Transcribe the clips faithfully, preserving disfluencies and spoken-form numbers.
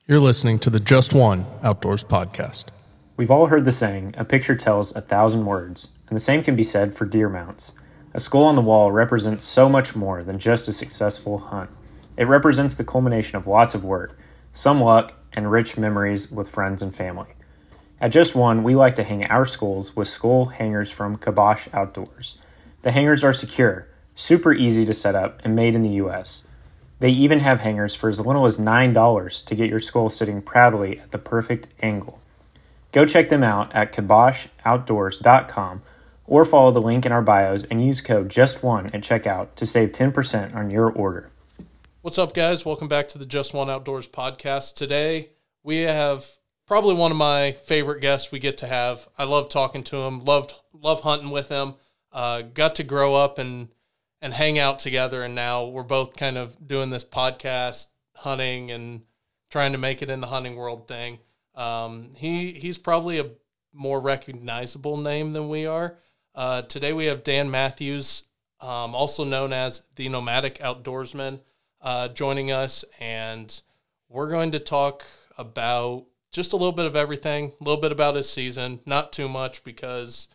You're listening to the Just One Outdoors podcast. We've all heard the saying, a picture tells a thousand words, and the same can be said for deer mounts. A skull on the wall represents so much more than just a successful hunt. It represents the culmination of lots of work, some luck, and rich memories with friends and family. At Just One, we like to hang our skulls with skull hangers from Kibosh Outdoors. The hangers are secure, super easy to set up, and made in the U S They even have hangers for as little as nine dollars to get your skull sitting proudly at the perfect angle. Go check them out at kibosh outdoors dot com or follow the link in our bios and use code just one at checkout to save ten percent on your order. What's up, guys? Welcome back to the Just One Outdoors podcast. Today, we have probably one of my favorite guests we get to have. I love talking to him, loved love hunting with him, uh, got to grow up and and hang out together, and now we're both kind of doing this podcast, hunting, and trying to make it in the hunting world thing. Um, he he's probably a more recognizable name than we are. Uh, today we have Dan Matthews, um, also known as the Nomadic Outdoorsman, uh, joining us, and we're going to talk about just a little bit of everything, a little bit about his season, not too much because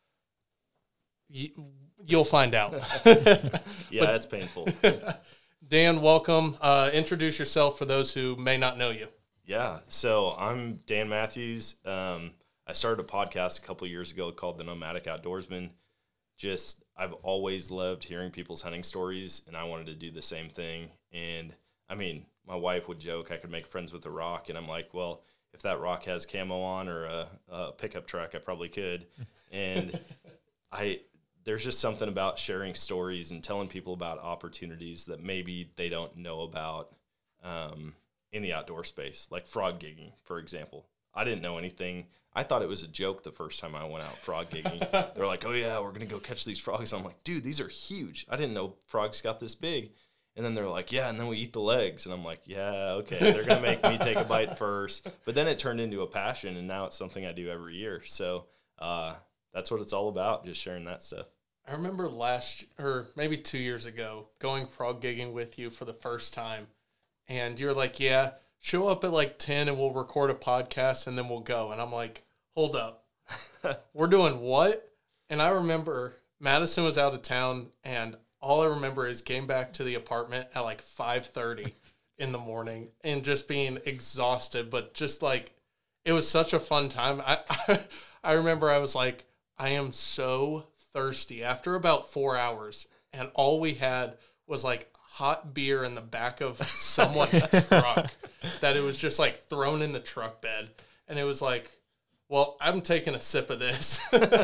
y- you'll find out. Yeah, it's painful. Dan, welcome. Uh, introduce yourself for those who may not know you. Yeah, so I'm Dan Matthews. Um, I started a podcast a couple of years ago called The Nomadic Outdoorsman. Just, I've always loved hearing people's hunting stories, and I wanted to do the same thing. And, I mean, my wife would joke I could make friends with a rock, and I'm like, well, if that rock has camo on or a, a pickup truck, I probably could. And I... there's just something about sharing stories and telling people about opportunities that maybe they don't know about um, in the outdoor space, like frog gigging, for example. I didn't know anything. I thought it was a joke the first time I went out frog gigging. They're like, oh, yeah, we're going to go catch these frogs. I'm like, dude, these are huge. I didn't know frogs got this big. And then they're like, yeah, and then we eat the legs. And I'm like, yeah, okay, they're going to make me take a bite first. But then it turned into a passion, and now it's something I do every year. So, uh that's what it's all about, just sharing that stuff. I remember last, or maybe two years ago, going frog gigging with you for the first time. And you're like, yeah, show up at like ten and we'll record a podcast and then we'll go. And I'm like, hold up. We're doing what? And I remember Madison was out of town, and all I remember is getting back to the apartment at like five thirty in the morning and just being exhausted. But just like, it was such a fun time. I, I, I remember I was like, I am so thirsty after about four hours, and all we had was like hot beer in the back of someone's truck that it was just like thrown in the truck bed, and it was like, well, I'm taking a sip of this.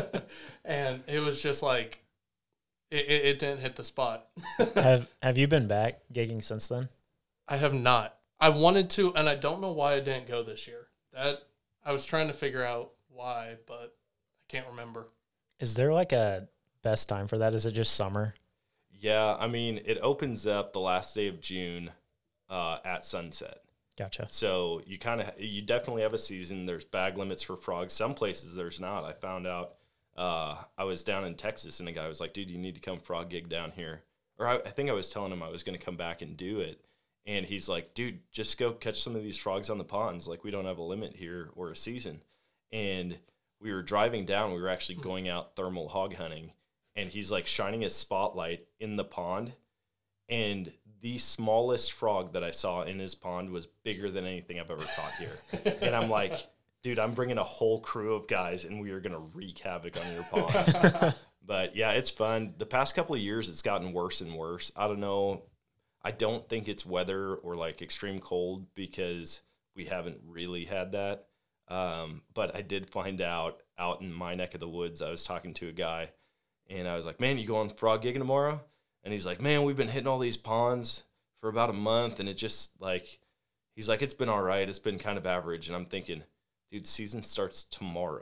And it was just like it, it, it didn't hit the spot. have have you been back gigging since then? I have not. I wanted to, and I don't know why I didn't go this year. That I was trying to figure out why, but I can't remember. Is there like a best time for that? Is it just summer? Yeah, I mean, it opens up the last day of June uh, at sunset. Gotcha. So you kind of, you definitely have a season. There's bag limits for frogs. Some places there's not. I found out, uh, I was down in Texas, and a guy was like, dude, you need to come frog gig down here. Or I, I think I was telling him I was going to come back and do it. And he's like, dude, just go catch some of these frogs on the ponds. Like, we don't have a limit here or a season. And we were driving down. We were actually going out thermal hog hunting, and he's like shining his spotlight in the pond, and the smallest frog that I saw in his pond was bigger than anything I've ever caught here. And I'm like, dude, I'm bringing a whole crew of guys, and we are going to wreak havoc on your ponds. But yeah, it's fun. The past couple of years, it's gotten worse and worse. I don't know. I don't think it's weather or like extreme cold, because we haven't really had that. Um, but I did find out out in my neck of the woods, I was talking to a guy, and I was like, man, you going frog gigging tomorrow? And he's like, man, we've been hitting all these ponds for about a month, and it just like, he's like, it's been all right. It's been kind of average. And I'm thinking, dude, season starts tomorrow.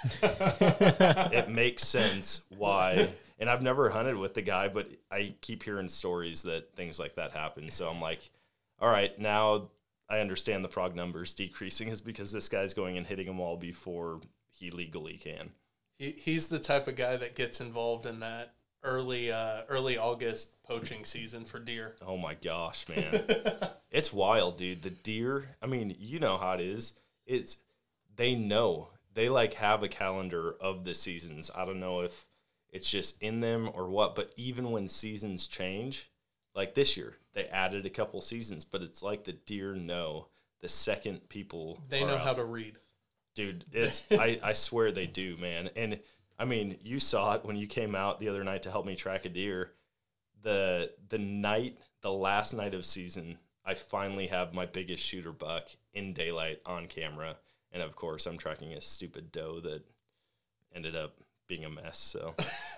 It makes sense why. And I've never hunted with the guy, but I keep hearing stories that things like that happen. So I'm like, all right, now I understand the frog numbers decreasing is because this guy's going and hitting them all before he legally can. He, he's the type of guy that gets involved in that early uh, early August poaching season for deer. Oh my gosh, man. It's wild, dude. The deer, I mean, you know how it is. It's they know. They like have a calendar of the seasons. I don't know if it's just in them or what, but even when seasons change, like this year, they added a couple seasons, but it's like the deer know the second people They are know out. how to read. Dude, it's I, I swear they do, man. And I mean, you saw it when you came out the other night to help me track a deer. The the night, the last night of season, I finally have my biggest shooter buck in daylight on camera. And of course, I'm tracking a stupid doe that ended up being a mess. So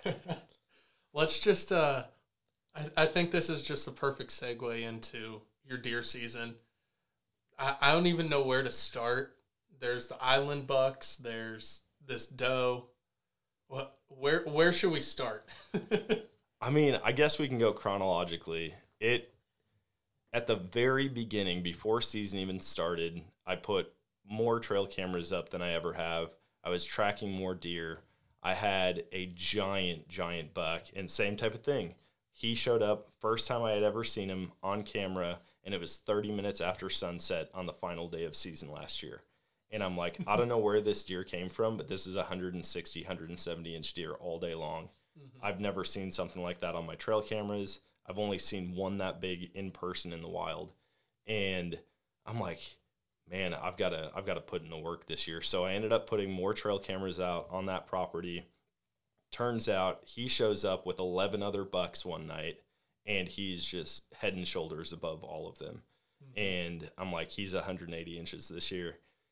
Let's just, uh, I, I think this is just the perfect segue into your deer season. I, I don't even know where to start. There's the island bucks. There's this doe. What? Where? Where should we start? I mean, I guess we can go chronologically. It at the very beginning, before season even started, I put more trail cameras up than I ever have. I was tracking more deer. I had a giant, giant buck, and same type of thing. He showed up, first time I had ever seen him on camera, and it was thirty minutes after sunset on the final day of season last year. And I'm like, I don't know where this deer came from, but this is a one hundred sixty, one hundred seventy inch deer all day long. Mm-hmm. I've never seen something like that on my trail cameras. I've only seen one that big in person in the wild. And I'm like, man, I've got to I've got to put in the work this year. So I ended up putting more trail cameras out on that property. Turns out he shows up with eleven other bucks one night, and he's just head and shoulders above all of them. Mm-hmm. And I'm like, he's one hundred eighty inches this year.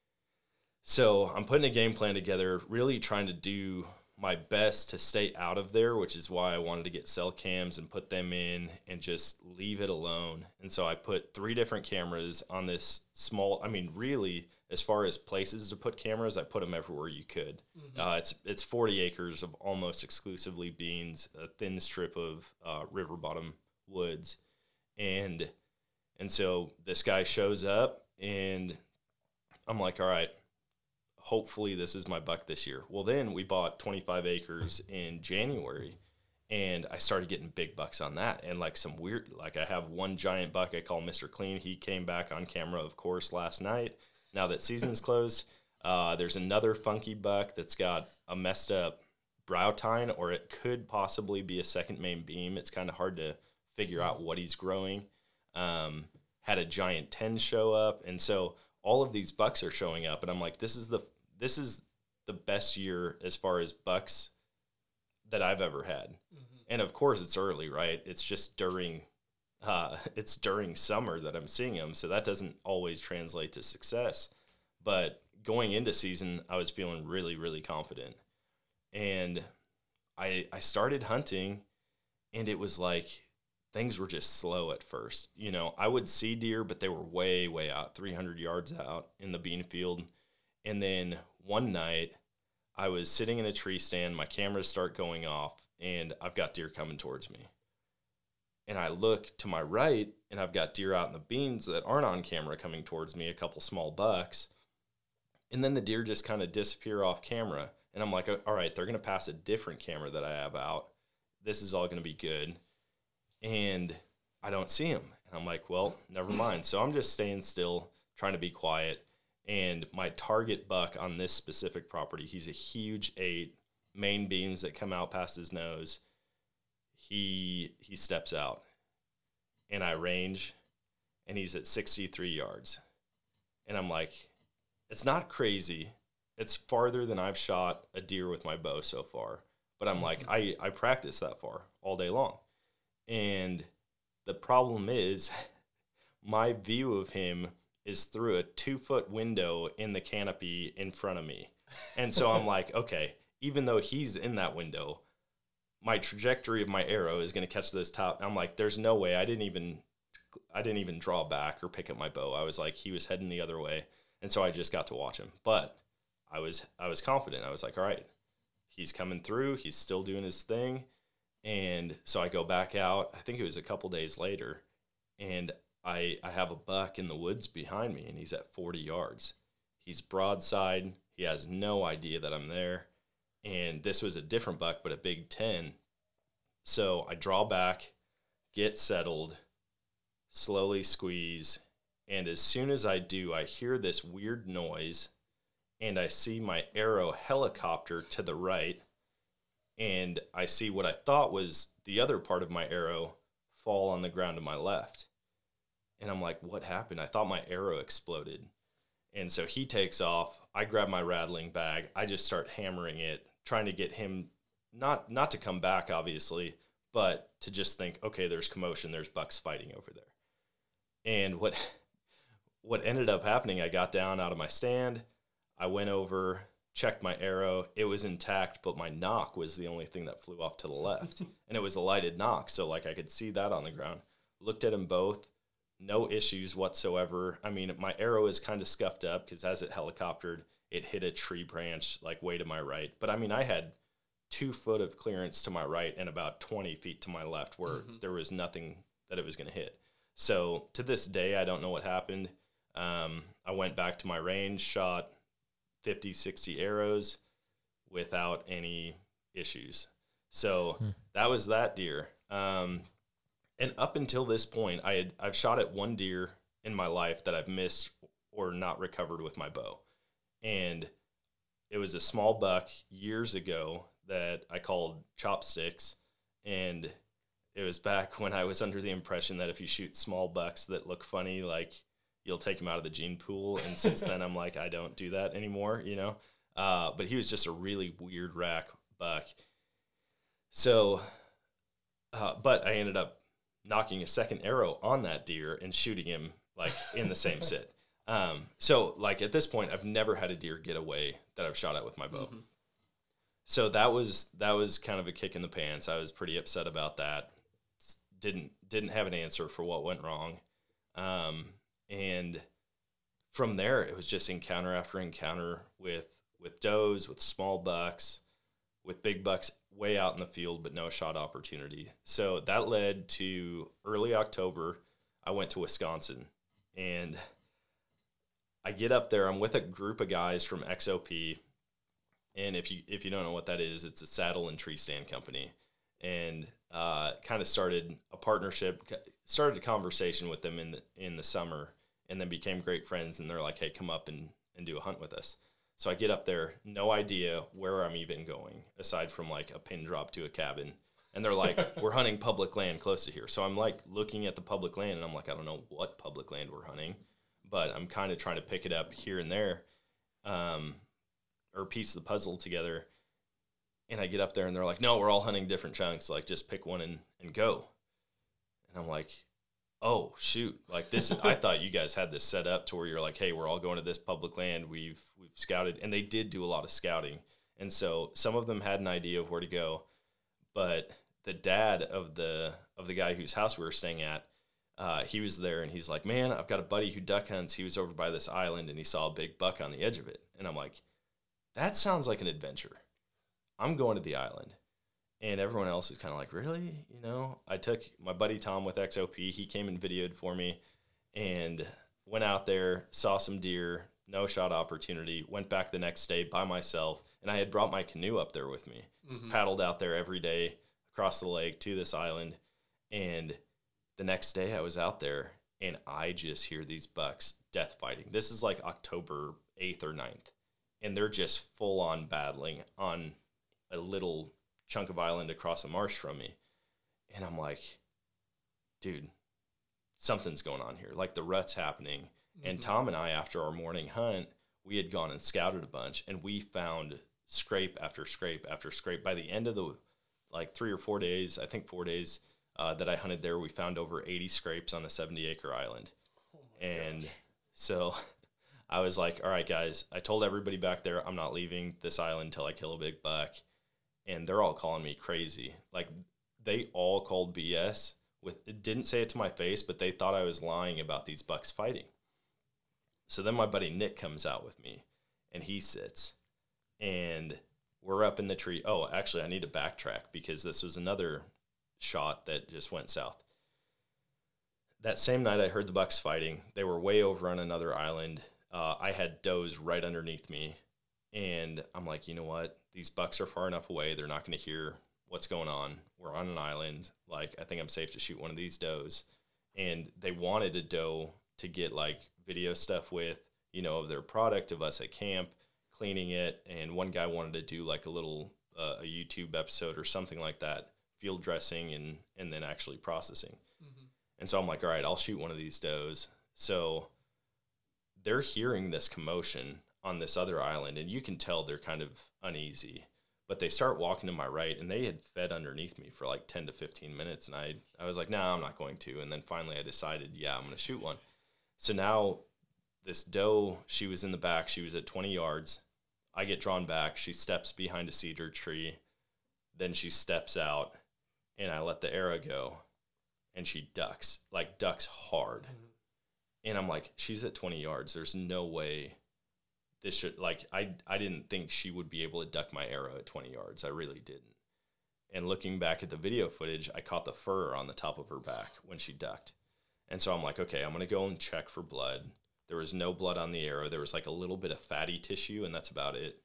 So I'm putting a game plan together, really trying to do my best to stay out of there, which is why I wanted to get cell cams and put them in and just leave it alone. And so I put three different cameras on this small, I mean, really, as far as places to put cameras, I put them everywhere you could. Mm-hmm. Uh, it's it's forty acres of almost exclusively beans, a thin strip of uh, river bottom woods. And, and so this guy shows up, and I'm like, all right, hopefully this is my buck this year. Well, then we bought twenty-five acres in January, and I started getting big bucks on that. And like some weird, like I have one giant buck I call Mister Clean. He came back on camera, of course, last night. Now that season's closed, uh, there's another funky buck that's got a messed up brow tine, or it could possibly be a second main beam. It's kind of hard to figure out what he's growing. Um, had a giant ten show up. And so all of these bucks are showing up, and I'm like, this is the This is the best year as far as bucks that I've ever had. Mm-hmm. And of course it's early, right? It's just during, uh, it's during summer that I'm seeing them. So that doesn't always translate to success, but going into season, I was feeling really, really confident. And I, I started hunting, and it was like, things were just slow at first. You know, I would see deer, but they were way, way out, three hundred yards out in the bean field. And then one night, I was sitting in a tree stand, my cameras start going off, and I've got deer coming towards me. And I look to my right, and I've got deer out in the beans that aren't on camera coming towards me, a couple small bucks. And then the deer just kind of disappear off camera. And I'm like, all right, they're going to pass a different camera that I have out. This is all going to be good. And I don't see them. And I'm like, well, never mind. So I'm just staying still, trying to be quiet. And my target buck on this specific property, he's a huge eight, main beams that come out past his nose. He he steps out, and I range, and he's at sixty-three yards. And I'm like, it's not crazy. It's farther than I've shot a deer with my bow so far. But I'm like, I, I practice that far all day long. And the problem is my view of him is through a two-foot window in the canopy in front of me. And so I'm like, okay, even though he's in that window, my trajectory of my arrow is going to catch this top. I'm like, there's no way. I didn't even I didn't even draw back or pick up my bow. I was like, he was heading the other way. And so I just got to watch him. But I was I was confident. I was like, all right, he's coming through. He's still doing his thing. And so I go back out. I think it was a couple days later, and I I have a buck in the woods behind me, and he's at forty yards. He's broadside. He has no idea that I'm there. And this was a different buck, but a big ten. So I draw back, get settled, slowly squeeze, and as soon as I do, I hear this weird noise, and I see my arrow helicopter to the right, and I see what I thought was the other part of my arrow fall on the ground to my left. And I'm like, what happened? I thought my arrow exploded. And so he takes off. I grab my rattling bag. I just start hammering it, trying to get him not not to come back, obviously, but to just think, okay, there's commotion. There's bucks fighting over there. And what what ended up happening, I got down out of my stand. I went over, checked my arrow. It was intact, but my nock was the only thing that flew off to the left. And it was a lighted nock, so like I could see that on the ground. Looked at them both. No issues whatsoever. I mean, my arrow is kind of scuffed up because as it helicoptered, it hit a tree branch like way to my right. But I mean, I had two foot of clearance to my right and about twenty feet to my left where mm-hmm. there was nothing that it was going to hit. So to this day, I don't know what happened. Um, I went back to my range, shot fifty, sixty arrows without any issues. So hmm. that was that deer. Um, And up until this point, I had I've shot at one deer in my life that I've missed or not recovered with my bow. And it was a small buck years ago that I called Chopsticks. And it was back when I was under the impression that if you shoot small bucks that look funny, like you'll take them out of the gene pool. And since then, I'm like, I don't do that anymore, you know. Uh, but he was just a really weird rack buck. So, uh, but I ended up knocking a second arrow on that deer and shooting him like in the same sit. Um, so like at this point, I've never had a deer get away that I've shot at with my bow. Mm-hmm. So that was, that was kind of a kick in the pants. I was pretty upset about that. Didn't, didn't have an answer for what went wrong. Um, and from there, it was just encounter after encounter with, with does, with small bucks, with big bucks way out in the field, but no shot opportunity. So that led to early October. I went to Wisconsin, and I get up there. I'm with a group of guys from X O P, and if you if you don't know what that is, it's a saddle and tree stand company, and uh, kind of started a partnership, started a conversation with them in the, in the summer, and then became great friends. And they're like, "Hey, come up and and do a hunt with us." So I get up there, no idea where I'm even going, aside from like a pin drop to a cabin. And they're like, we're hunting public land close to here. So I'm like looking at the public land, and I'm like, I don't know what public land we're hunting, but I'm kind of trying to pick it up here and there, um, or piece the puzzle together. And I get up there, and they're like, no, we're all hunting different chunks. Like, just pick one and, and go. And I'm like, oh shoot, like this is, I thought you guys had this set up to where you're like, hey, we're all going to this public land. We've, we've scouted, and they did do a lot of scouting. And so some of them had an idea of where to go, but the dad of the, of the guy whose house we were staying at, uh, he was there, and he's like, man, I've got a buddy who duck hunts. He was over by this island, and he saw a big buck on the edge of it. And I'm like, that sounds like an adventure. I'm going to the island. And everyone else is kind of like, really? You know, I took my buddy Tom with X O P. He came and videoed for me and went out there, saw some deer, no shot opportunity, went back the next day by myself. And I had brought my canoe up there with me, mm-hmm. paddled out there every day across the lake to this island. And the next day I was out there, and I just hear these bucks death fighting. This is like October eighth or ninth. And they're just full on battling on a little chunk of island across a marsh from me. And I'm like, dude, something's going on here. Like the rut's happening. Mm-hmm. And Tom and I, after our morning hunt, we had gone and scouted a bunch, and we found scrape after scrape after scrape. By the end of the like three or four days, I think four days uh, that I hunted there, we found over eighty scrapes on a seventy acre island. Oh and gosh. So I was like, all right, guys, I told everybody back there, I'm not leaving this island until I kill a big buck. And they're all calling me crazy. Like, they all called B S. With, it didn't say it to my face, but they thought I was lying about these bucks fighting. So then my buddy Nick comes out with me, and he sits. And we're up in the tree. Oh, actually, I need to backtrack because this was another shot that just went south. That same night, I heard the bucks fighting. They were way over on another island. Uh, I had does right underneath me. And I'm like, you know what? These bucks are far enough away. They're not going to hear what's going on? We're on an island. Like, I think I'm safe to shoot one of these does. And they wanted a doe to get like video stuff with, you know, of their product, of us at camp, cleaning it. And one guy wanted to do like a little, uh, a YouTube episode or something like that, field dressing and, and then actually processing. Mm-hmm. And so I'm like, all right, I'll shoot one of these does. So they're hearing this commotion on this other island, and you can tell they're kind of uneasy. But they start walking to my right, and they had fed underneath me for like ten to fifteen minutes. And I, I was like, no, nah, I'm not going to. And then finally I decided, yeah, I'm going to shoot one. So now this doe, she was in the back. She was at twenty yards. I get drawn back. She steps behind a cedar tree. Then she steps out, and I let the arrow go, and she ducks, like ducks hard. Mm-hmm. And I'm like, she's at twenty yards. There's no way this should, like, I, I didn't think she would be able to duck my arrow at twenty yards. I really didn't. And looking back at the video footage, I caught the fur on the top of her back when she ducked. And so I'm like, okay, I'm going to go and check for blood. There was no blood on the arrow. There was like a little bit of fatty tissue, and that's about it.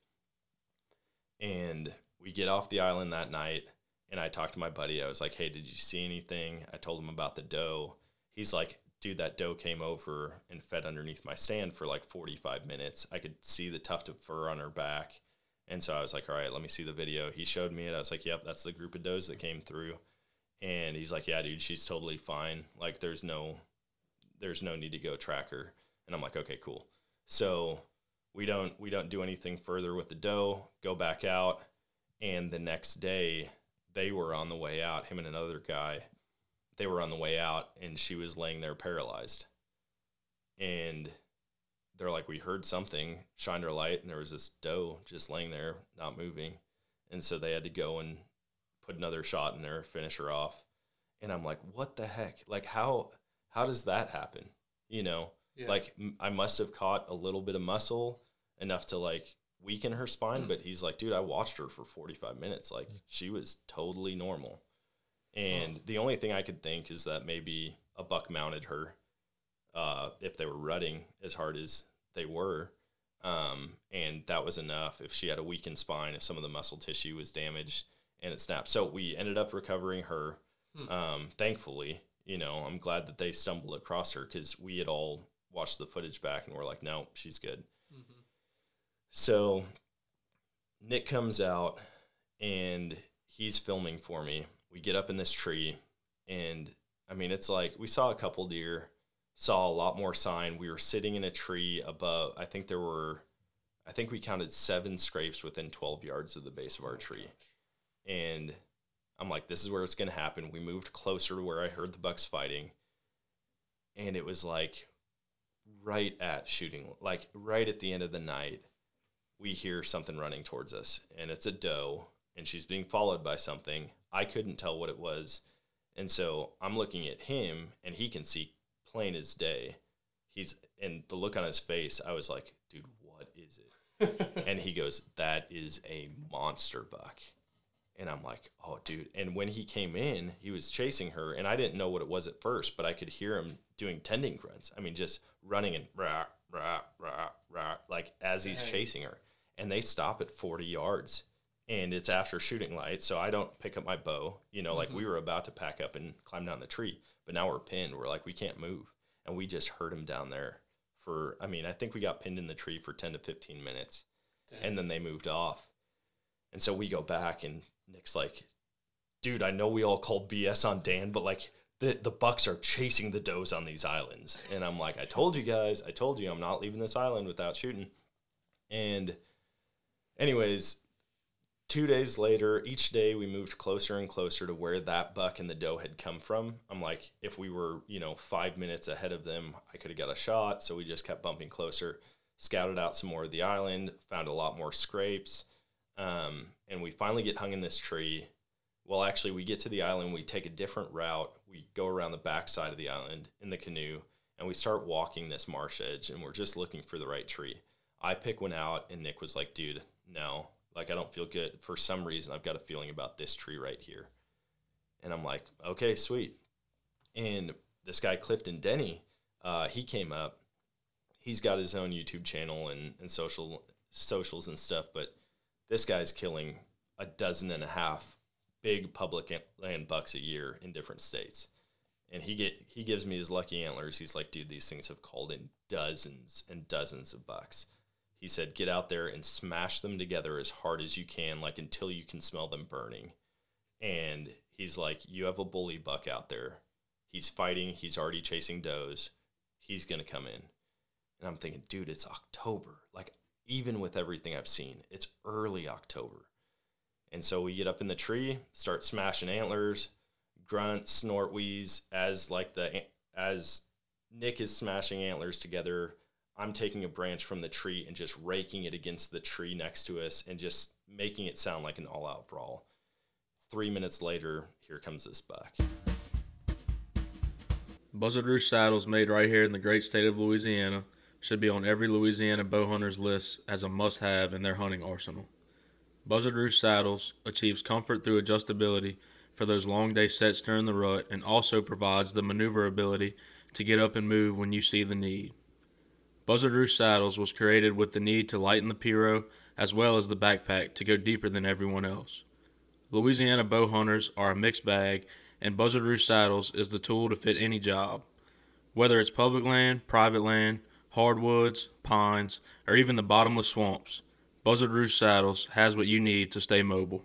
And we get off the island that night, and I talked to my buddy. I was like, hey, did you see anything? I told him about the doe. He's like, dude, that doe came over and fed underneath my stand for like forty-five minutes. I could see the tuft of fur on her back. And so I was like, all right, let me see the video. He showed me it. I was like, yep, that's the group of does that came through. And he's like, yeah, dude, she's totally fine. Like, there's no, there's no need to go track her. And I'm like, okay, cool. So we don't, we don't do anything further with the doe, go back out. And the next day they were on the way out, him and another guy. They were on the way out, and she was laying there paralyzed. And they're like, we heard something, shined our light, and there was this doe just laying there, not moving. And so they had to go and put another shot in there, finish her off. And I'm like, what the heck? Like, how how does that happen? You know, yeah. Like, I must have caught a little bit of muscle, enough to, like, weaken her spine. Mm. But he's like, dude, I watched her for forty-five minutes. Like, mm. she was totally normal. And oh. The only thing I could think is that maybe a buck mounted her uh, if they were rutting as hard as they were. Um, and that was enough. If she had a weakened spine, if some of the muscle tissue was damaged and it snapped. So we ended up recovering her. Hmm. Um, thankfully, you know, I'm glad that they stumbled across her, because we had all watched the footage back and we're like, no, she's good. Mm-hmm. So Nick comes out and he's filming for me. We get up in this tree, and I mean, it's like, we saw a couple deer, saw a lot more sign. We were sitting in a tree above, I think there were, I think we counted seven scrapes within twelve yards of the base of our tree. And I'm like, this is where it's going to happen. We moved closer to where I heard the bucks fighting, and it was like right at shooting, like right at the end of the night, we hear something running towards us, and it's a doe, and she's being followed by something. I couldn't tell what it was. And so I'm looking at him, and he can see plain as day. He's, and the look on his face, I was like, dude, what is it? And he goes, that is a monster buck. And I'm like, oh, dude. And when he came in, he was chasing her, and I didn't know what it was at first, but I could hear him doing tending grunts. I mean, just running and rah, rah, rah, rah, like as he's Dang. chasing her. And they stop at forty yards. And it's after shooting light, so I don't pick up my bow. You know, like mm-hmm. we were about to pack up and climb down the tree, but now we're pinned. We're like, we can't move. And we just heard him down there for, I mean, I think we got pinned in the tree for ten to fifteen minutes. Dang. And then they moved off. And so we go back, and Nick's like, dude, I know we all called B S on Dan, but like the, the bucks are chasing the does on these islands. And I'm like, I told you guys, I told you I'm not leaving this island without shooting. And anyways, two days later, each day we moved closer and closer to where that buck and the doe had come from. I'm like, if we were, you know, five minutes ahead of them, I could have got a shot. So we just kept bumping closer, scouted out some more of the island, found a lot more scrapes. Um, and we finally get hung in this tree. Well, actually, we get to the island. We take a different route. We go around the backside of the island in the canoe, and we start walking this marsh edge, and we're just looking for the right tree. I pick one out, and Nick was like, dude, no. Like, I don't feel good. For some reason, I've got a feeling about this tree right here. And I'm like, okay, sweet. And this guy, Clifton Denny, uh, he came up. He's got his own YouTube channel and, and social socials and stuff, but this guy's killing a dozen and a half big public land bucks a year in different states. And he get he gives me his lucky antlers. He's like, dude, these things have called in dozens and dozens of bucks. He said, get out there and smash them together as hard as you can, like until you can smell them burning. And he's like, you have a bully buck out there. He's fighting. He's already chasing does. He's going to come in. And I'm thinking, dude, it's October. Like, even with everything I've seen, it's early October. And so we get up in the tree, start smashing antlers, grunt, snort, wheeze, as like the, as Nick is smashing antlers together, I'm taking a branch from the tree and just raking it against the tree next to us and just making it sound like an all-out brawl. Three minutes later, here comes this buck. Buzzard Roost saddles made right here in the great state of Louisiana should be on every Louisiana bow hunter's list as a must-have in their hunting arsenal. Buzzard Roost saddles achieves comfort through adjustability for those long day sets during the rut and also provides the maneuverability to get up and move when you see the need. Buzzard Roost Saddles was created with the need to lighten the Piro as well as the backpack to go deeper than everyone else. Louisiana bow hunters are a mixed bag, and Buzzard Roost Saddles is the tool to fit any job. Whether it's public land, private land, hardwoods, pines, or even the bottomless swamps, Buzzard Roost Saddles has what you need to stay mobile.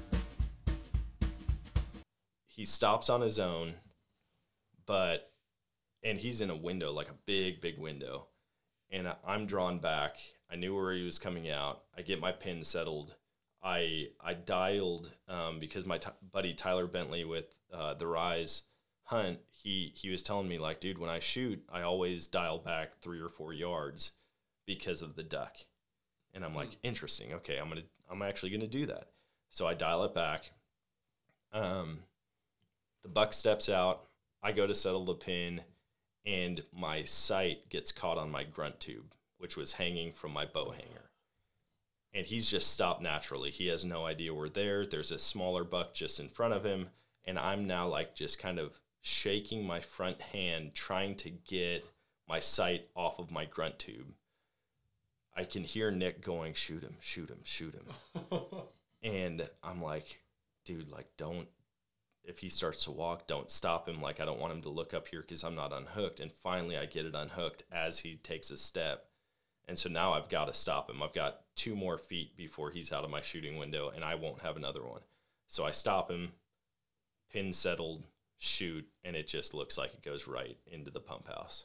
He stops on his own, but, and he's in a window, like a big, big window. And I'm drawn back. I knew where he was coming out. I get my pin settled. I I dialed um, because my t- buddy Tyler Bentley with uh, the Rise Hunt, he he was telling me, like, dude, when I shoot, I always dial back three or four yards because of the duck. And I'm like, interesting. Okay, I'm gonna I'm actually gonna do that. So I dial it back. Um, the buck steps out. I go to settle the pin. And my sight gets caught on my grunt tube, which was hanging from my bow hanger. And he's just stopped naturally. He has no idea we're there. There's a smaller buck just in front of him. And I'm now like just kind of shaking my front hand, trying to get my sight off of my grunt tube. I can hear Nick going, shoot him, shoot him, shoot him. And I'm like, dude, like, don't. If he starts to walk, don't stop him. Like, I don't want him to look up here because I'm not unhooked. And finally, I get it unhooked as he takes a step. And so now I've got to stop him. I've got two more feet before he's out of my shooting window, and I won't have another one. So I stop him, pin settled, shoot, and it just looks like it goes right into the pump house.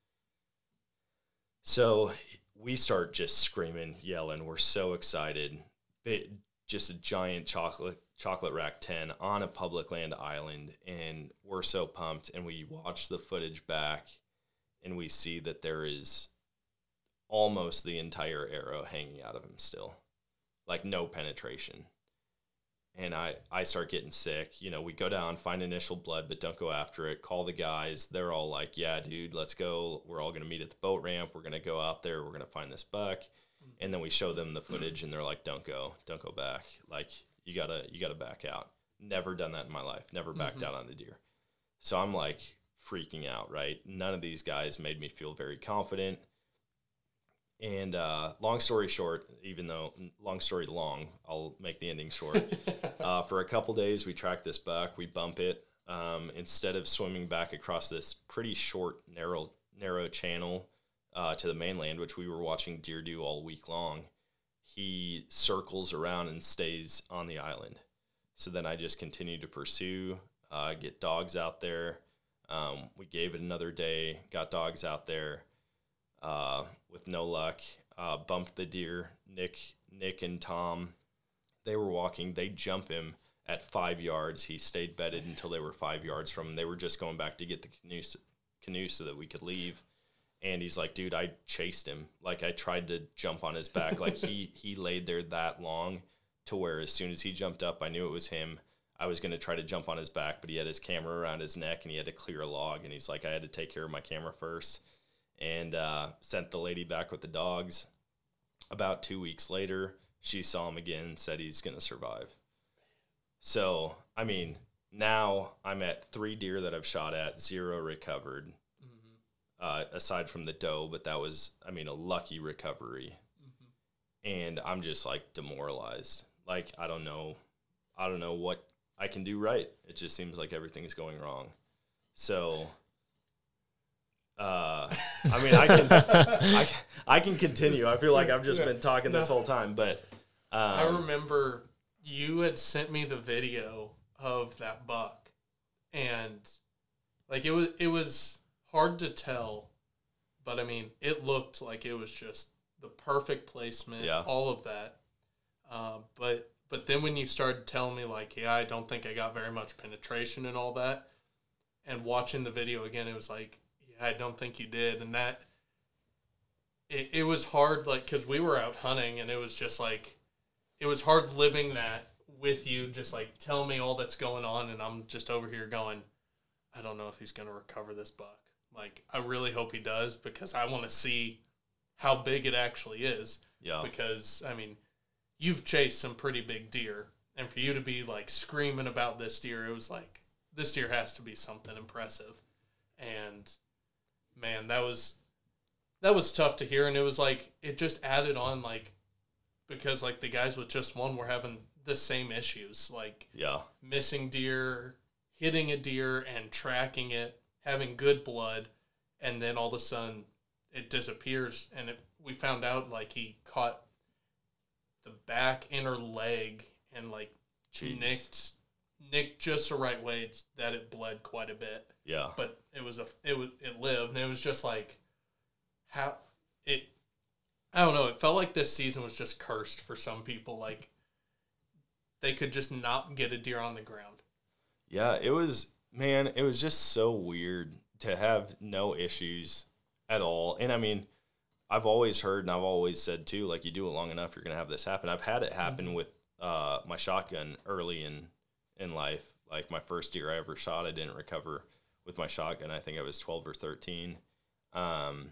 So we start just screaming, yelling. We're so excited. It, just a giant chocolate chocolate rack ten on a public land island, and we're so pumped. And we watch the footage back, and we see that there is almost the entire arrow hanging out of him still, like no penetration. And I, I start getting sick. You know, we go down, find initial blood, but don't go after it. Call the guys. They're all like, yeah, dude, let's go. We're all going to meet at the boat ramp. We're going to go out there. We're going to find this buck. And then we show them the footage, and they're like, don't go. Don't go back. Like, you got to you gotta back out. Never done that in my life. Never backed mm-hmm. out on a deer. So I'm, like, freaking out, right? None of these guys made me feel very confident. And uh, long story short, even though long story long, I'll make the ending short. uh, for a couple days, we track this buck. We bump it. Um, instead of swimming back across this pretty short, narrow, narrow channel uh, to the mainland, which we were watching deer do all week long, he circles around and stays on the island. So then I just continue to pursue, uh, get dogs out there. Um, we gave it another day, got dogs out there. Uh, with no luck, uh, bumped the deer. Nick, Nick and Tom, they were walking. They jump him at five yards. He stayed bedded until they were five yards from him. They were just going back to get the canoe, canoe so that we could leave. And he's like, dude, I chased him. Like, I tried to jump on his back. Like, he, he laid there that long to where as soon as he jumped up, I knew it was him. I was going to try to jump on his back, but he had his camera around his neck, and he had to clear a log. And he's like, I had to take care of my camera first. And uh, sent the lady back with the dogs. About two weeks later, she saw him again, said he's going to survive. So, I mean, now I'm at three deer that I've shot at, zero recovered, mm-hmm. uh, aside from the doe, but that was, I mean, a lucky recovery. Mm-hmm. And I'm just, like, demoralized. Like, I don't know. I don't know what I can do right. It just seems like everything's going wrong. So, uh, I mean, I can, I can, I can continue. I feel like I've just been talking this whole time, but um, I remember you had sent me the video of that buck, and like it was, it was hard to tell, but I mean, it looked like it was just the perfect placement, Yeah. all of that. Uh, but but then when you started telling me like, yeah, I don't think I got very much penetration and all that, and watching the video again, it was like, yeah, I don't think you did, and that it it was hard, like, because we were out hunting, and it was just like, it was hard living that with you, just like tell me all that's going on, and I'm just over here going, I don't know if he's going to recover this buck. Like, I really hope he does, because I want to see how big it actually is. yeah, Because, I mean, you've chased some pretty big deer, and for you to be, like, screaming about this deer, it was like, this deer has to be something impressive. And, man, that was, that was tough to hear, and it was like, it just added on, like, because, like, the guys with just one were having the same issues, like, yeah, missing deer, hitting a deer and tracking it, having good blood, and then all of a sudden it disappears. And it, we found out like he caught the back inner leg and like Jeez. nicked nicked just the right way that it bled quite a bit. yeah, But it was a it was it lived, and it was just like how it. I don't know. It felt like this season was just cursed for some people. Like they could just not get a deer on the ground. yeah. It was, man, it was just so weird to have no issues at all. And I mean, I've always heard, and I've always said too, like, you do it long enough, you're gonna have this happen. I've had it happen Mm-hmm. with uh, my shotgun early in in life. Like my first deer I ever shot, I didn't recover with my shotgun. I think I was twelve or thirteen, um,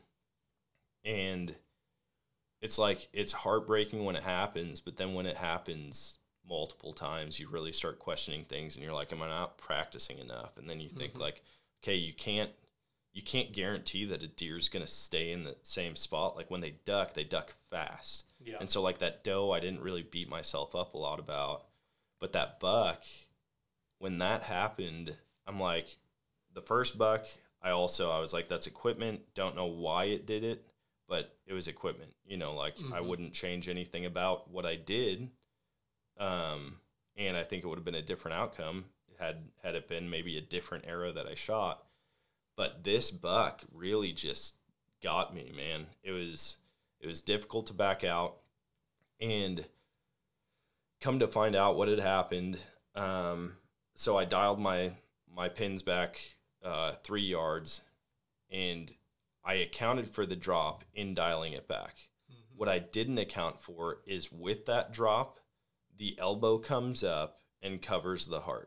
and it's like, it's heartbreaking when it happens, but then when it happens multiple times, you really start questioning things, and you're like, am I not practicing enough? And then you think, Mhm. like, okay, you can't you can't guarantee that a deer's going to stay in the same spot. Like when they duck, they duck fast. Yeah. And so like that doe, I didn't really beat myself up a lot about, but that buck, when that happened, I'm like, the first buck, I also, I was like, that's equipment. Don't know why it did it, but it was equipment, you know, like I Mhm. wouldn't change anything about what I did. Um, and I think it would have been a different outcome had, had it been maybe a different era that I shot. But this buck really just got me, man. It was it was difficult to back out, and come to find out what had happened. Um, so I dialed my my pins back uh, three yards, and I accounted for the drop in dialing it back. Mm-hmm. What I didn't account for is with that drop, the elbow comes up and covers the heart.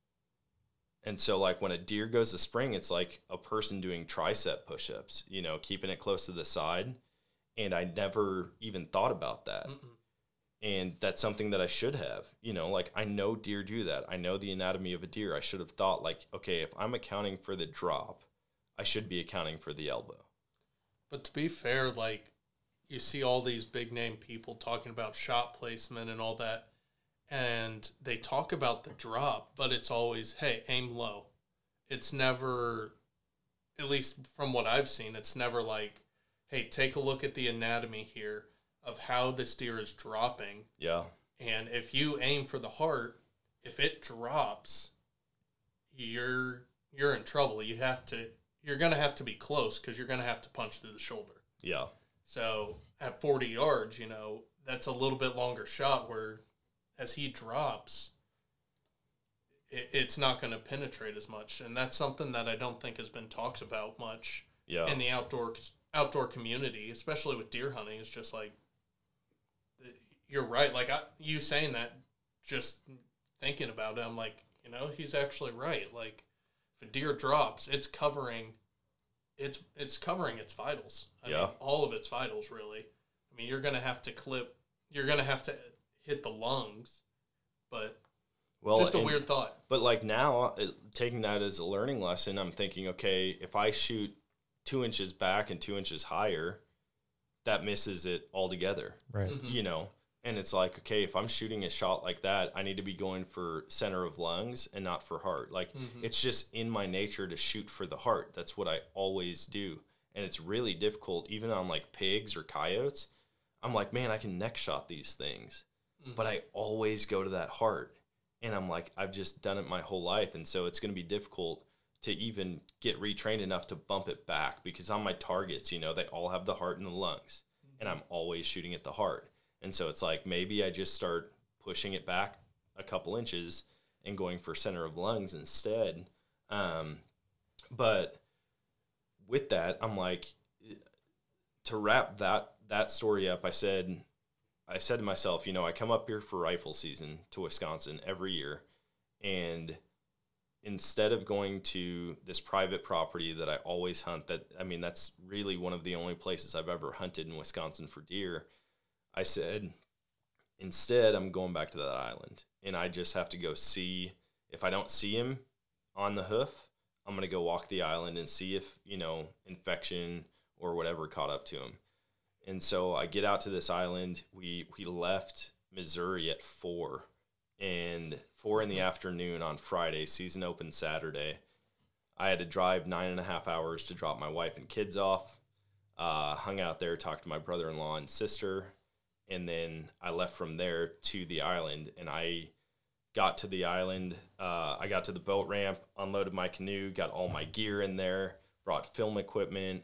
And so, like, when a deer goes to spring, it's like a person doing tricep push-ups, you know, keeping it close to the side. And I never even thought about that. Mm-mm. And that's something that I should have. You know, like, I know deer do that. I know the anatomy of a deer. I should have thought, like, okay, if I'm accounting for the drop, I should be accounting for the elbow. But to be fair, like, you see all these big-name people talking about shot placement and all that, and they talk about the drop, but it's always, hey, aim low. It's never, at least from what I've seen, it's never like, hey, take a look at the anatomy here of how this deer is dropping. Yeah. And if you aim for the heart, if it drops, you're you're in trouble. You have to, you're going to have to be close because you're going to have to punch through the shoulder. Yeah. So at forty yards, you know, that's a little bit longer shot where as he drops, it, it's not going to penetrate as much. And that's something that I don't think has been talked about much Yeah. in the outdoor outdoor community, especially with deer hunting. It's just like, you're right. Like I, you saying that, just thinking about it, I'm like, you know, he's actually right. Like if a deer drops, it's covering, it's it's covering its vitals. I Yeah. mean, all of its vitals, really. I mean, you're gonna have to clip. You're gonna have to hit the lungs, but Well, just a and- weird thought. But like now, uh, taking that as a learning lesson, I'm thinking, okay, if I shoot two inches back and two inches higher, that misses it altogether, Right. Mhm. you know? And it's like, okay, if I'm shooting a shot like that, I need to be going for center of lungs and not for heart. Like, mm-hmm. it's just in my nature to shoot for the heart. That's what I always do. And it's really difficult, even on like pigs or coyotes. I'm like, man, I can neck shot these things. Mm-hmm. But I always go to that heart. And I'm like, I've just done it my whole life. And so it's going to be difficult to even get retrained enough to bump it back, because on my targets, you know, they all have the heart and the lungs. Mm-hmm. And I'm always shooting at the heart. And so it's like, maybe I just start pushing it back a couple inches and going for center of lungs instead. Um, but with that, I'm like, to wrap that, that story up, I said, I said to myself, you know, I come up here for rifle season to Wisconsin every year. And instead of going to this private property that I always hunt, that, I mean, that's really one of the only places I've ever hunted in Wisconsin for deer. I said, instead, I'm going back to that island, and I just have to go see. If I don't see him on the hoof, I'm going to go walk the island and see if, you know, infection or whatever caught up to him. And so I get out to this island. We, we left Missouri at four, and four in the afternoon on Friday, season open Saturday. I had to drive nine and a half hours to drop my wife and kids off. Uh, hung out there, talked to my brother-in-law and sister. And then I left from there to the island, and I got to the island. Uh, I got to the boat ramp, unloaded my canoe, got all my gear in there, brought film equipment,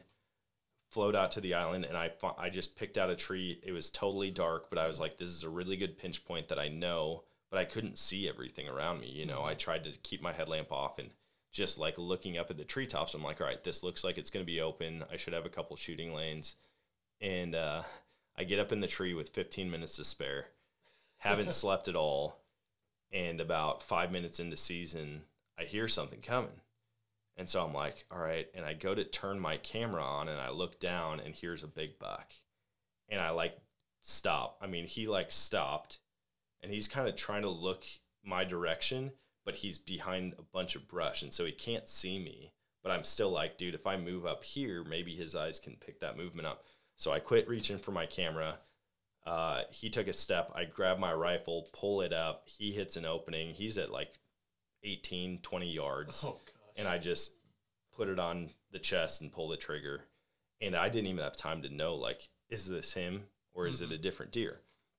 float out to the island, and I, I just picked out a tree. It was totally dark, but I was like, this is a really good pinch point that I know, but I couldn't see everything around me. You know, I tried to keep my headlamp off and just like looking up at the treetops. I'm like, all right, this looks like it's going to be open. I should have a couple shooting lanes. And, uh, I get up in the tree with fifteen minutes to spare, haven't slept at all, and about five minutes into season, I hear something coming. And so I'm like, all right, and I go to turn my camera on, and I look down, and here's a big buck. And I, like, stop. I mean, he, like, stopped, and he's kind of trying to look my direction, but he's behind a bunch of brush, and so he can't see me. But I'm still like, dude, if I move up here, maybe his eyes can pick that movement up. So I quit reaching for my camera. Uh, he took a step. I grab my rifle, pull it up. He hits an opening. He's at like eighteen, twenty yards. Oh, gosh. And I just put it on the chest and pull the trigger. And I didn't even have time to know, like, is this him or is mm-hmm. it a different deer?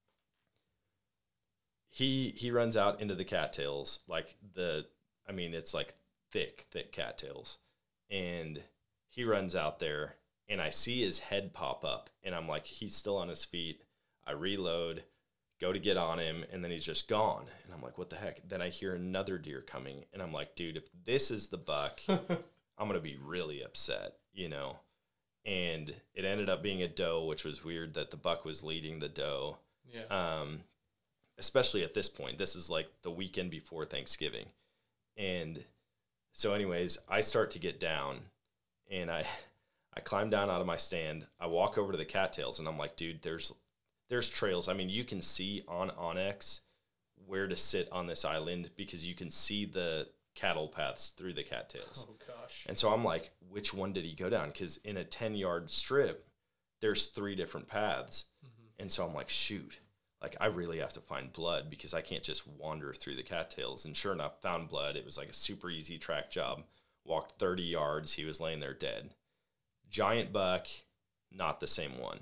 He he runs out into the cattails. Like the, I mean, it's like thick, thick cattails. And he runs out there. And I see his head pop up, and I'm like, he's still on his feet. I reload, go to get on him, and then he's just gone. And I'm like, what the heck? Then I hear another deer coming, and I'm like, dude, if this is the buck, I'm going to be really upset, you know? And it ended up being a doe, which was weird that the buck was leading the doe. Yeah. Um, especially at this point. This is like the weekend before Thanksgiving. And so anyways, I start to get down, and I... I climb down out of my stand. I walk over to the cattails, and I'm like, dude, there's there's trails. I mean, you can see on Onyx where to sit on this island because you can see the cattle paths through the cattails. Oh, gosh. And so I'm like, which one did he go down? Because in a ten-yard strip, there's three different paths. Mm-hmm. And so I'm like, shoot, like I really have to find blood because I can't just wander through the cattails. And sure enough, found blood. It was like a super easy track job. Walked thirty yards. He was laying there dead. Giant buck, not the same one.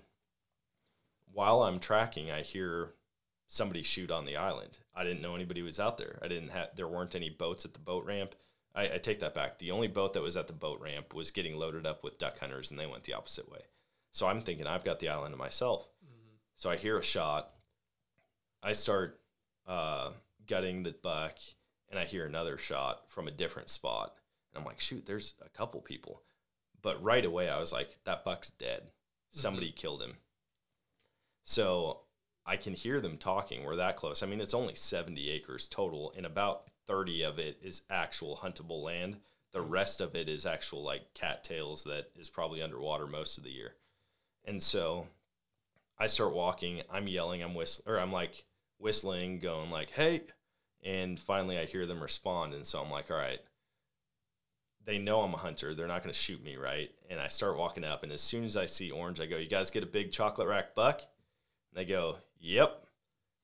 While I'm tracking, I hear somebody shoot on the island. I didn't know anybody was out there. I didn't have, there weren't any boats at the boat ramp. I, I take that back. The only boat that was at the boat ramp was getting loaded up with duck hunters, and they went the opposite way. So I'm thinking I've got the island to myself. Mm-hmm. So I hear a shot. I start uh, gutting the buck, and I hear another shot from a different spot. And I'm like, shoot, there's a couple people. But right away, I was like, that buck's dead. Somebody mm-hmm. killed him. So I can hear them talking. We're that close. I mean, it's only seventy acres total, and about thirty of it is actual huntable land. The rest of it is actual, like, cattails that is probably underwater most of the year. And so I start walking. I'm yelling. I'm whistling, or I'm, like, whistling, going, like, hey. And finally, I hear them respond. And so I'm like, all right. They know I'm a hunter. They're not going to shoot me, right? And I start walking up, and as soon as I see orange, I go, you guys get a big chocolate rack buck? And they go, yep.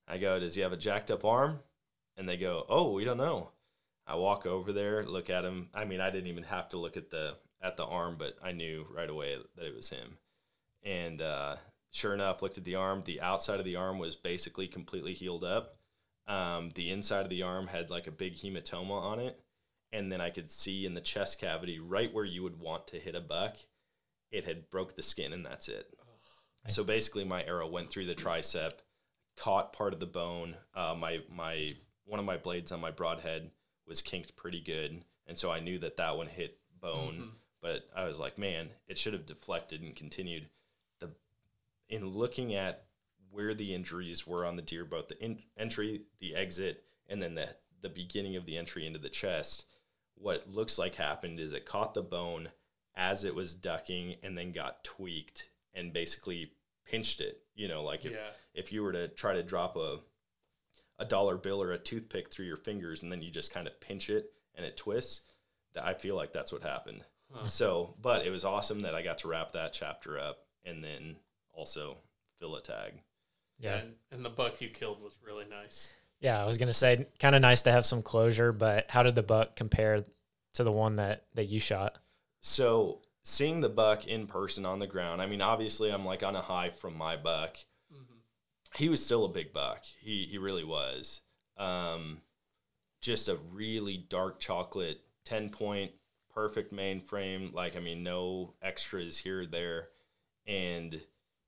I go, does he have a jacked up arm? And they go, oh, we don't know. I walk over there, look at him. I mean, I didn't even have to look at the at the arm, but I knew right away that it was him. And uh, sure enough, looked at the arm. The outside of the arm was basically completely healed up. Um, the inside of the arm had like a big hematoma on it. And then I could see in the chest cavity, right where you would want to hit a buck, it had broke the skin, and that's it. So basically, my arrow went through the tricep, caught part of the bone. Uh, my my one of my blades on my broadhead was kinked pretty good, and so I knew that that one hit bone. Mm-hmm. But I was like, man, it should have deflected and continued. The in looking at where the injuries were on the deer, both the in, entry, the exit, and then the the beginning of the entry into the chest, what looks like happened is it caught the bone as it was ducking and then got tweaked and basically pinched it. You know, like if, yeah. if you were to try to drop a a dollar bill or a toothpick through your fingers and then you just kind of pinch it and it twists, that I feel like that's what happened. Huh. So, but it was awesome that I got to wrap that chapter up and then also fill a tag. Yeah. And, and the buck you killed was really nice. Yeah, I was going to say, kind of nice to have some closure, but how did the buck compare to the one that, that you shot? So seeing the buck in person on the ground, I mean, obviously I'm like on a high from my buck. Mm-hmm. He was still a big buck. He he really was. Um, just a really dark chocolate, ten point, perfect mainframe. Like, I mean, no extras here or there. And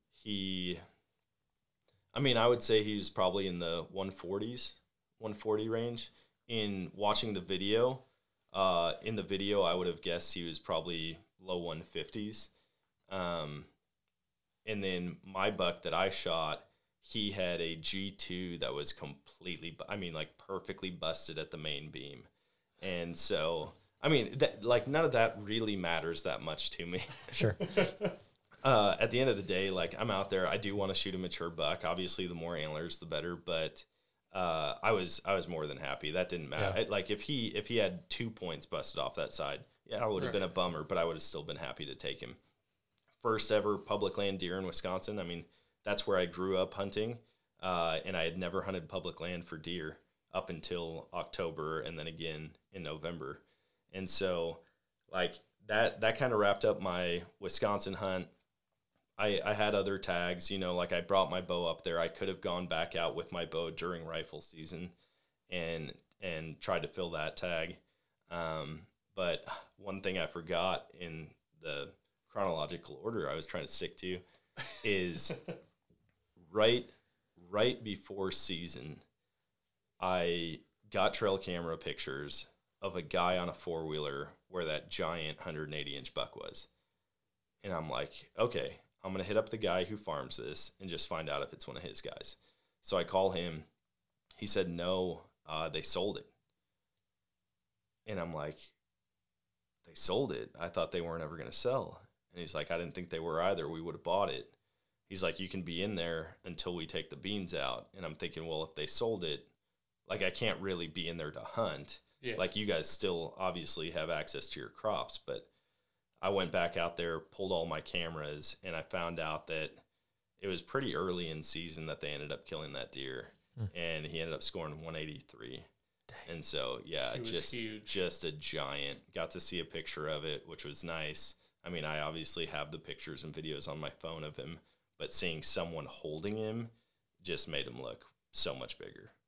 he, I mean, I would say he was probably in the one forties, one forty range. In watching the video, uh, in the video, I would have guessed he was probably low one fifties. Um, and then my buck that I shot, he had a G two that was completely, I mean, like perfectly busted at the main beam. And so, I mean, that, like none of that really matters that much to me. Sure. uh, at the end of the day, like I'm out there, I do want to shoot a mature buck. Obviously, the more antlers, the better. But uh, I was I was more than happy. That didn't matter. Yeah. I, like if he if he had two points busted off that side, yeah, I would have Right. been a bummer, but I would have still been happy to take him. First ever public land deer in Wisconsin. I mean, that's where I grew up hunting, uh, and I had never hunted public land for deer up until October, and then again in November. And so, like that that kind of wrapped up my Wisconsin hunt. I, I had other tags, you know, like I brought my bow up there. I could have gone back out with my bow during rifle season and and tried to fill that tag. Um, but one thing I forgot in the chronological order I was trying to stick to is right right before season, I got trail camera pictures of a guy on a four-wheeler where that giant one hundred eighty inch buck was. And I'm like, okay, I'm going to hit up the guy who farms this and just find out if it's one of his guys. So I call him. He said, no, uh, they sold it. And I'm like, they sold it? I thought they weren't ever going to sell. And he's like, I didn't think they were either. We would have bought it. He's like, you can be in there until we take the beans out. And I'm thinking, well, if they sold it, like I can't really be in there to hunt. Yeah. Like you guys still obviously have access to your crops, but I went back out there, pulled all my cameras, and I found out that it was pretty early in season that they ended up killing that deer, hmm. and he ended up scoring one eighty-three. Dang. And so, yeah, He was just huge. just a giant. Got to see a picture of it, which was nice. I mean, I obviously have the pictures and videos on my phone of him, but seeing someone holding him just made him look so much bigger.